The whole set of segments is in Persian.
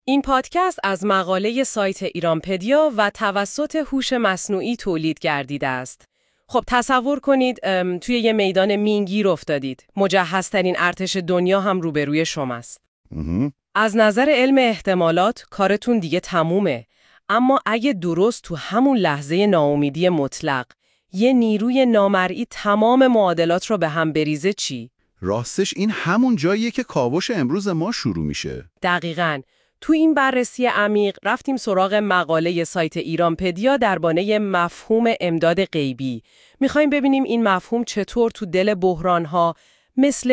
این پادکست از مقاله سایت ایرانپدیا و توسط هوش مصنوعی تولید گردیده است. خب تصور کنید توی یه میدان مین گیر افتادید. مجهزترین ارتش دنیا هم روبروی شماست. از نظر علم احتمالات کارتون دیگه تمومه. اما اگه درست تو همون لحظه ناامیدی مطلق یه نیروی نامرئی تمام معادلات رو به هم بریزه چی؟ راستش این همون جاییه که کاوش امروز ما شروع میشه. دقیقاً. تو این بررسی عمیق رفتیم سراغ مقاله سایت ایرانپدیا درباره مفهوم امداد غیبی. میخوایم ببینیم این مفهوم چطور تو دل بحران‌ها مثل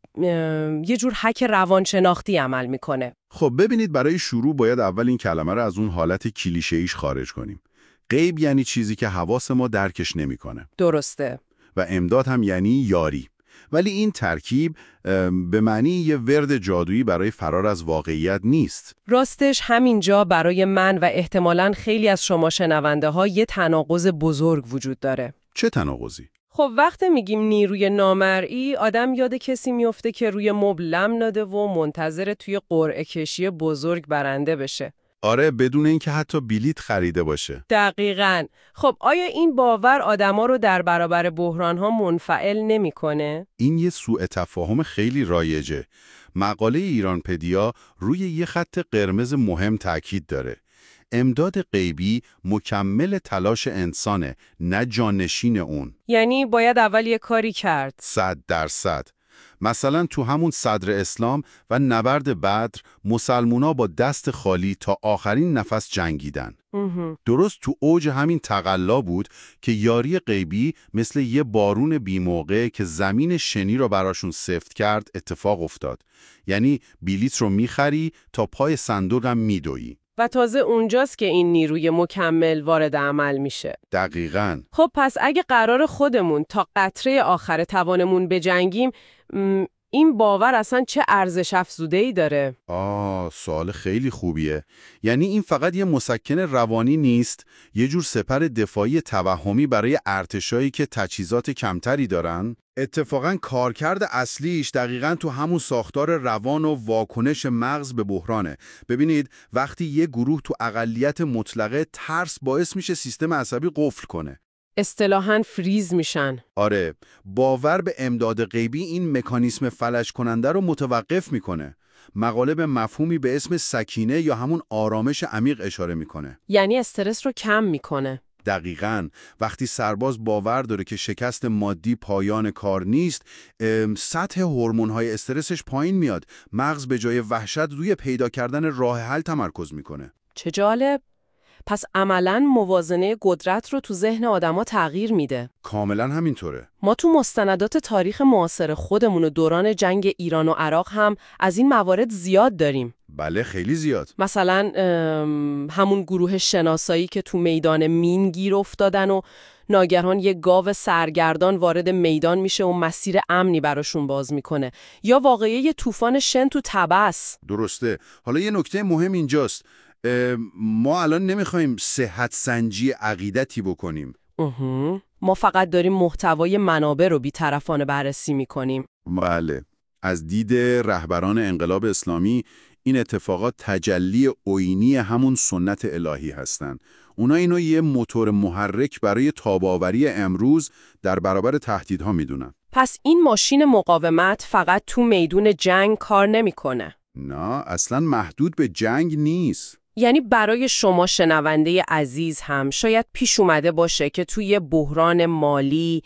یه جور هک روانشناختی عمل میکنه. خب ببینید، برای شروع باید اول این کلمه رو از اون حالت کلیشه‌ایش خارج کنیم. غیب یعنی چیزی که حواس ما درکش نمیکنه. درسته. و امداد هم یعنی یاری. ولی این ترکیب به معنی یه ورد جادویی برای فرار از واقعیت نیست. راستش همینجا برای من و احتمالاً خیلی از شما شنونده ها یه تناقض بزرگ وجود داره. چه تناقضی؟ خب وقتی میگیم نیروی نامرئی، آدم یاد کسی میفته که روی مبل لم ناده و منتظر توی قرعه کشی بزرگ برنده بشه. آره، بدون اینکه حتی بلیت خریده باشه. دقیقاً. خب آیا این باور آدما رو در برابر بحران‌ها منفعل نمی‌کنه؟ این یه سوء تفاهم خیلی رایجه. مقاله ایرانپدیا روی یه خط قرمز مهم تاکید داره. امداد غیبی مکمل تلاش انسانه، نه جانشین اون. یعنی باید اول یه کاری کرد. 100%. مثلا تو همون صدر اسلام و نبرد بدر، مسلمونا با دست خالی تا آخرین نفس جنگیدن. درست تو اوج همین تقلا بود که یاری غیبی مثل یه بارون بیموقع که زمین شنی رو براشون سفت کرد اتفاق افتاد. یعنی بلیت رو میخری تا پای صندوقم میدویی. و تازه اونجاست که این نیروی مکمل وارد عمل میشه. دقیقاً. خب پس اگه قرار خودمون تا قطره آخر توانمون بجنگیم، این باور اصلا چه ارزش افزوده‌ای داره؟ سوال خیلی خوبیه. یعنی این فقط یه مسکن روانی نیست، یه جور سپر دفاعی توهمی برای ارتشایی که تجهیزات کمتری دارن؟ اتفاقاً کارکرد اصلیش دقیقاً تو همون ساختار روان و واکنش مغز به بحرانه. ببینید، وقتی یه گروه تو اقلیت مطلقه، ترس باعث میشه سیستم عصبی قفل کنه. اصطلاحاً فریز میشن. آره، باور به امداد غیبی این مکانیسم فلج کننده رو متوقف میکنه. مقاله به مفهومی به اسم سکینه یا همون آرامش عمیق اشاره میکنه. یعنی استرس رو کم میکنه. دقیقاً. وقتی سرباز باور داره که شکست مادی پایان کار نیست، سطح هورمون‌های استرسش پایین میاد. مغز به جای وحشت روی پیدا کردن راه حل تمرکز میکنه. چه جالب. پس عملاً موازنه قدرت رو تو ذهن آدما تغییر میده. کاملاً همینطوره. ما تو مستندات تاریخ معاصر خودمون و دوران جنگ ایران و عراق هم از این موارد زیاد داریم. بله، خیلی زیاد. مثلا همون گروه شناسایی که تو میدان مین گیر افتادن و ناگهان یه گاو سرگردان وارد میدان میشه و مسیر امنی براشون باز میکنه. یا واقعه طوفان شن تو طبس. درسته. حالا یه نکته مهم اینجاست. ما الان نمیخوایم صحت سنجی عقیدتی بکنیم. ما فقط داریم محتوای منابع رو بی‌طرفانه بررسی میکنیم. بله. از دید رهبران انقلاب اسلامی این اتفاقات تجلی عینی همون سنت الهی هستن. اونا اینو یه موتور محرک برای تاب‌آوری امروز در برابر تهدیدها میدونن. پس این ماشین مقاومت فقط تو میدون جنگ کار نمیکنه. نه، اصلاً محدود به جنگ نیست. یعنی برای شما شنونده عزیز هم شاید پیش اومده باشه که توی یه بحران مالی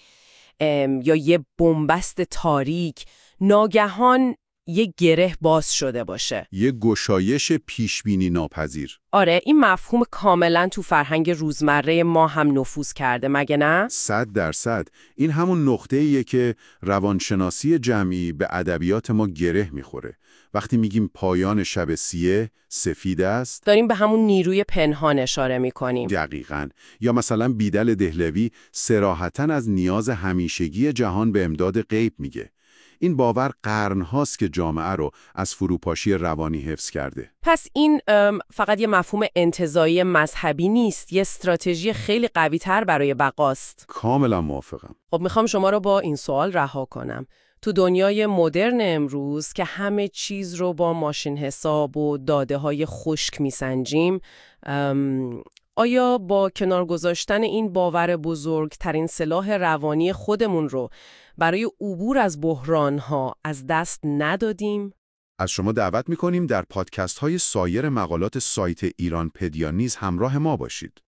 یا یه بنبست تاریک ناگهان یه گره باز شده باشه. یه گشایش پیشبینی ناپذیر. آره، این مفهوم کاملا تو فرهنگ روزمره ما هم نفوذ کرده، مگه نه؟ 100%. این همون نقطه‌ایه که روانشناسی جمعی به ادبیات ما گره میخوره. وقتی میگیم پایان شب سفید است، داریم به همون نیروی پنهان اشاره میکنیم. دقیقاً. یا مثلا بیدل دهلوی صراحتاً از نیاز همیشگی جهان به امداد غیب میگه. این باور قرن‌هاست که جامعه رو از فروپاشی روانی حفظ کرده. پس این فقط یه مفهوم انتزاعی مذهبی نیست، یه استراتژی خیلی قوی‌تر برای بقاست. کاملا موافقم. خب میخوام شما رو با این سوال رها کنم. تو دنیای مدرن امروز که همه چیز رو با ماشین حساب و داده‌های خشک میسنجیم، آیا با کنار گذاشتن این باور بزرگترین سلاح روانی خودمون رو برای عبور از بحران‌ها از دست ندادیم؟ از شما دعوت می‌کنیم در پادکست‌های سایر مقالات سایت ایران پدیا نیز همراه ما باشید.